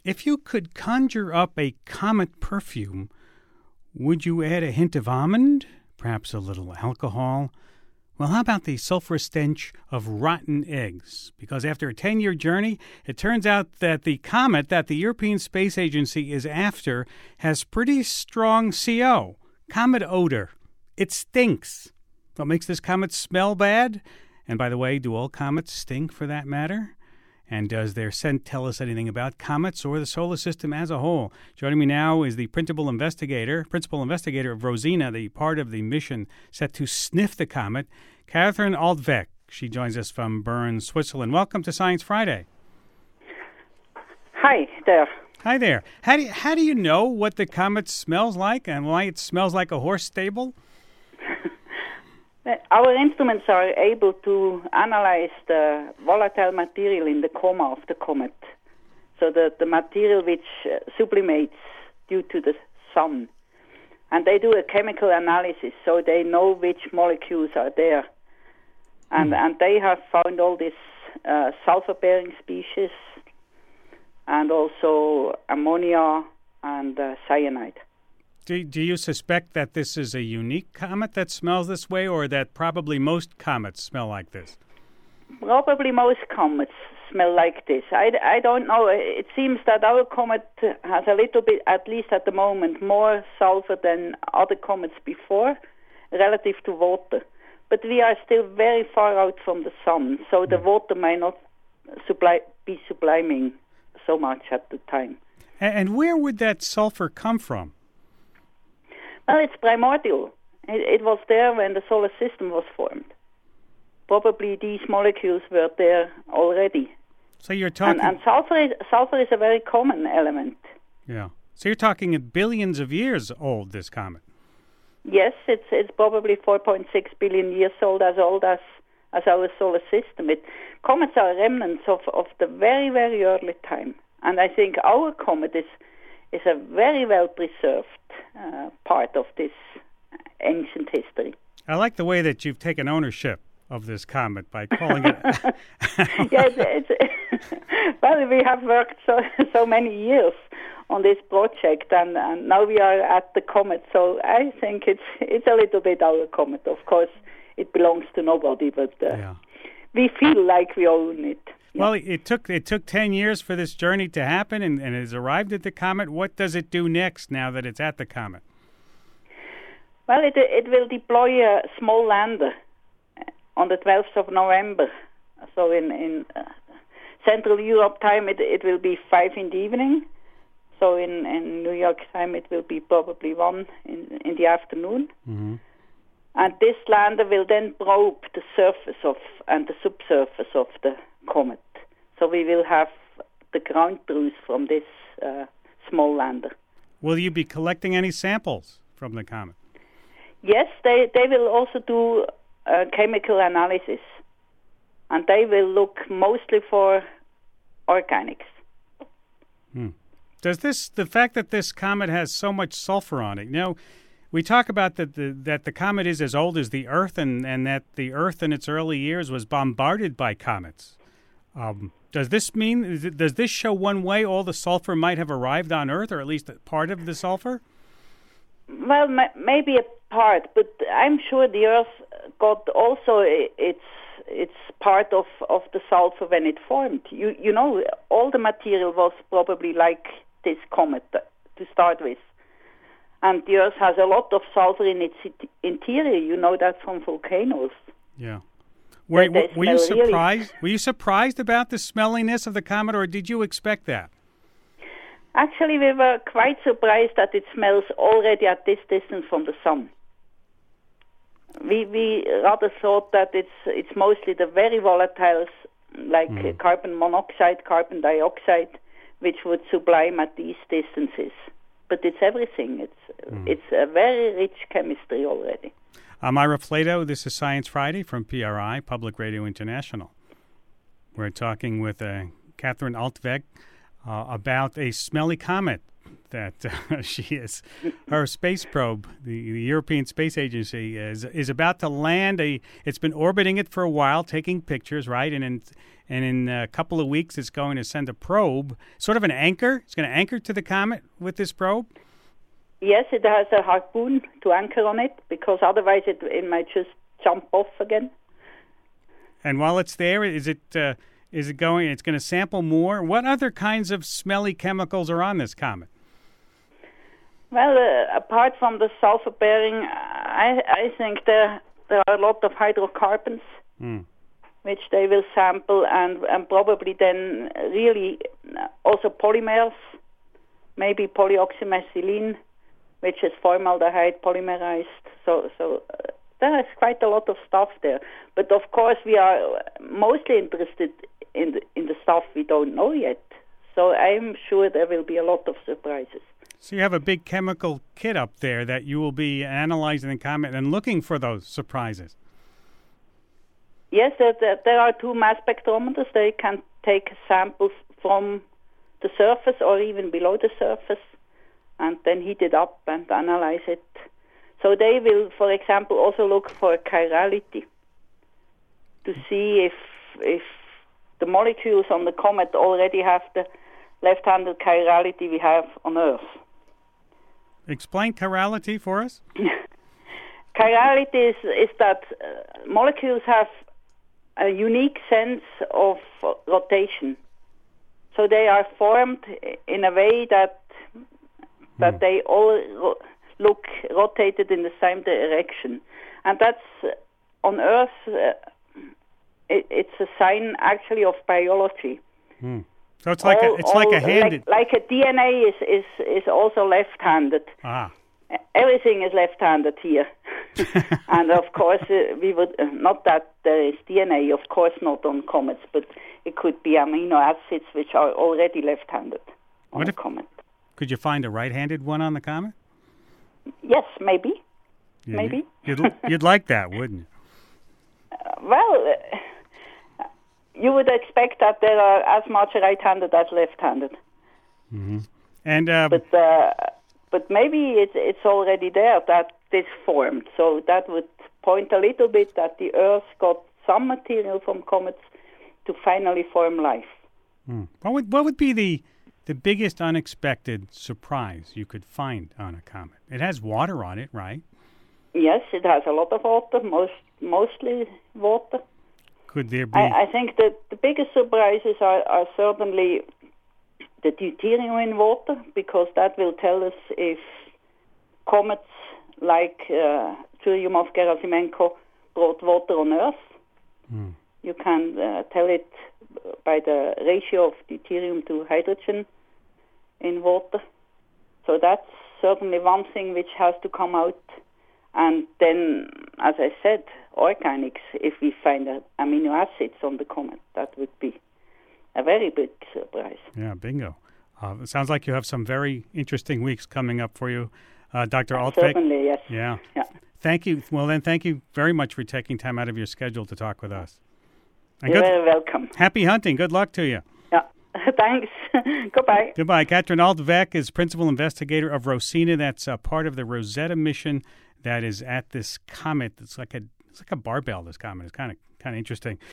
If you could conjure up a comet perfume, would you add a hint of almond? Perhaps a little alcohol? Well, how about the sulfurous stench of rotten eggs? Because after a 10-year journey, it turns out that the comet that the European Space Agency is after has pretty strong CO, comet odor. It stinks. What makes this comet smell bad? And by the way, do all comets stink for that matter? And does their scent tell us anything about comets or the solar system as a whole? Joining me now is the principal investigator of Rosina, the part of the mission set to sniff the comet, Catherine Altweg. She joins us from Bern, Switzerland. Welcome to Science Friday. Hi there. Hi there. How do you know what the comet smells like and why it smells like a horse stable? Our instruments are able to analyze the volatile material in the coma of the comet. So the material which sublimates due to the sun. And they do a chemical analysis, so they know which molecules are there. And they have found all these sulfur-bearing species and also ammonia and cyanide. Do you suspect that this is a unique comet that smells this way, or that probably most comets smell like this? Probably most comets smell like this. I don't know. It seems that our comet has a little bit, at least at the moment, more sulfur than other comets before, relative to water. But we are still very far out from the sun, so the water may not be subliming so much at the time. And where would that sulfur come from? Well, it's primordial. It was there when the solar system was formed. Probably these molecules were there already. So you're talking... And sulfur is a very common element. Yeah. So you're talking billions of years old, this comet. Yes, it's probably 4.6 billion years old as our solar system. Comets are remnants of the very, very early time. And I think our comet is a very well preserved part of this ancient history. I like the way that you've taken ownership of this comet by calling it... Well, we have worked so many years on this project, and now we are at the comet, so I think it's a little bit our comet. Of course, it belongs to nobody, but we feel like we own it. Well, it took 10 years for this journey to happen, and it has arrived at the comet. What does it do next now that it's at the comet? Well, it will deploy a small lander on the 12th of November. So in Central Europe time, it will be 5 in the evening. So in New York time, it will be probably 1 in the afternoon. Mm-hmm. And this lander will then probe the surface and the subsurface of the comet. So we will have the ground truth from this small lander. Will you be collecting any samples from the comet? Yes, they will also do chemical analysis. And they will look mostly for organics. Does the fact that this comet has so much sulfur on it, we talk about that the comet is as old as the Earth, and that the Earth in its early years was bombarded by comets. Does this show one way all the sulfur might have arrived on Earth, or at least part of the sulfur? Well, maybe a part, but I'm sure the Earth got also its part of the sulfur when it formed. You know, all the material was probably like this comet to start with. And the Earth has a lot of sulfur in its interior. You know that from volcanoes. Yeah. Were you surprised? Were you surprised about the smelliness of the comet, or did you expect that? Actually, we were quite surprised that it smells already at this distance from the sun. We rather thought that it's mostly the very volatiles, like carbon monoxide, carbon dioxide, which would sublime at these distances. But it's everything. It's a very rich chemistry already. I'm Ira Flato. This is Science Friday from PRI, Public Radio International. We're talking with Catherine Altweg about a smelly comet that she is. Her space probe, the European Space Agency, is about to land. It's been orbiting it for a while, taking pictures, right? And in a couple of weeks, it's going to send a probe, sort of an anchor. It's going to anchor to the comet with this probe. Yes, it has a harpoon to anchor on it, because otherwise it might just jump off again. And while it's there, is it going? It's going to sample more. What other kinds of smelly chemicals are on this comet? Well, apart from the sulfur-bearing, I think there are a lot of hydrocarbons, which they will sample, and probably then really also polymers, maybe polyoxymethylene, which is formaldehyde polymerized. So there is quite a lot of stuff there. But of course, we are mostly interested in the stuff we don't know yet. So I'm sure there will be a lot of surprises. So you have a big chemical kit up there that you will be analyzing the comet and looking for those surprises. Yes, there are two mass spectrometers. They can take samples from the surface or even below the surface and then heat it up and analyze it. So they will, for example, also look for chirality to see if the molecules on the comet already have the left-handed chirality we have on Earth. Explain chirality for us. Chirality is that molecules have a unique sense of rotation. So they are formed in a way that they all look rotated in the same direction. And that's, on Earth, it's a sign actually of biology. So it's like a handed... Like a DNA is also left-handed. Everything is left-handed here. And of course, we would, not that there is DNA, of course not on comets, but it could be amino acids which are already left-handed on a comet. Could you find a right-handed one on the comet? Yes, maybe. Yeah, maybe. You'd like that, wouldn't you? Well, you would expect that there are as much right-handed as left-handed. Mm-hmm. And but maybe it's already there that this formed. So that would point a little bit that the Earth got some material from comets to finally form life. What would be the biggest unexpected surprise you could find on a comet? It has water on it, right? Yes, it has a lot of water, mostly water. Could there be... I think that the biggest surprises are certainly the deuterium in water, because that will tell us if comets like Churyumov-Gerasimenko brought water on Earth. You can tell it by the ratio of deuterium to hydrogen in water. So that's certainly one thing which has to come out. And then, as I said, organics, if we find amino acids on the comet, that would be a very big surprise. Yeah, bingo. It sounds like you have some very interesting weeks coming up for you, Dr. Altweg. Certainly, yes. Yeah. Thank you. Well, then, thank you very much for taking time out of your schedule to talk with us. And You're very welcome. Happy hunting. Good luck to you. Yeah. Thanks. Goodbye. Goodbye. Katrin Altweg is principal investigator of Rosina. That's part of the Rosetta mission that is at this comet. It's like a barbell, this comet. It's kind of interesting.